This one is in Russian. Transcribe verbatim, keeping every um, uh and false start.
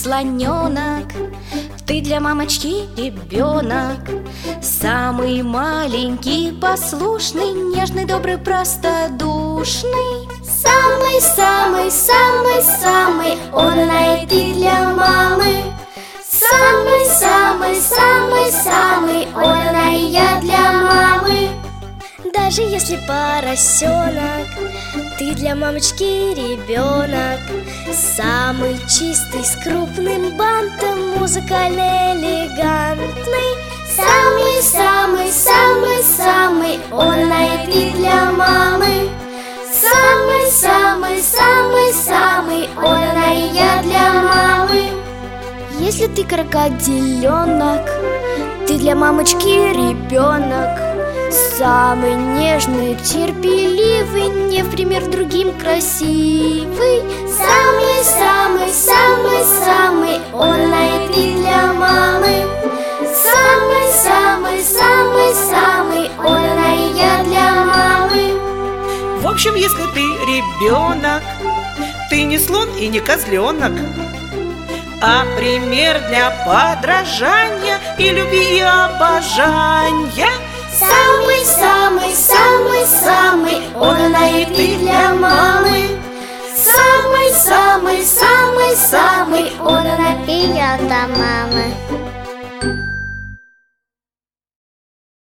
слоненок, ты для мамочки ребенок. Самый маленький, послушный, нежный, добрый, простодушный. Самый-самый-самый-самый умный ты для мамы. Самый-самый-самый-самый умный я для мамы. Даже если поросенок, ты для мамочки ребенок. Самый чистый, с крупным бантом, музыкально элегантный. Самый-самый-самый-самый умный ты для мамы. Самый-самый-самый-самый умный я для мамы. Если ты крокодиленок, ты для мамочки ребенок. Самый нежный, терпеливый, не в пример другим красивый. Самый-самый-самый-самый умный ты для мамы. Самый-самый-самый-самый умный я для мамы. В общем, если ты ребенок, ты не слон и не козленок, а пример для подражания и любви и обожания. Самый-самый-самый-самый умный ты для мамы. Самый-самый-самый-самый умный я для мамы.